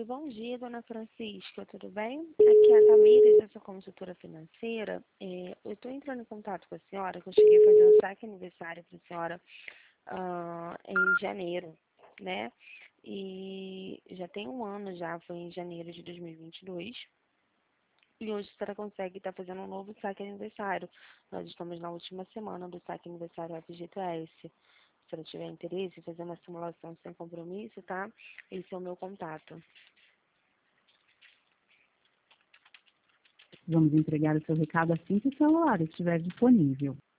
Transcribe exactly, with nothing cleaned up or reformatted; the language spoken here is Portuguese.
Oi, bom dia, dona Francisca, tudo bem? Aqui é a Tamires, eu sou consultora financeira. É, eu estou entrando em contato com a senhora, que eu cheguei a fazer um saque aniversário para a senhora ah, em janeiro, né? E já tem um ano já, foi em janeiro de dois mil e vinte e dois. E hoje a senhora consegue estar fazendo um novo saque aniversário. Nós estamos na última semana do saque aniversário F G T S. Se a senhora tiver interesse em fazer uma simulação sem compromisso, tá? Esse é o meu contato. Vamos entregar o seu recado assim que o celular estiver disponível.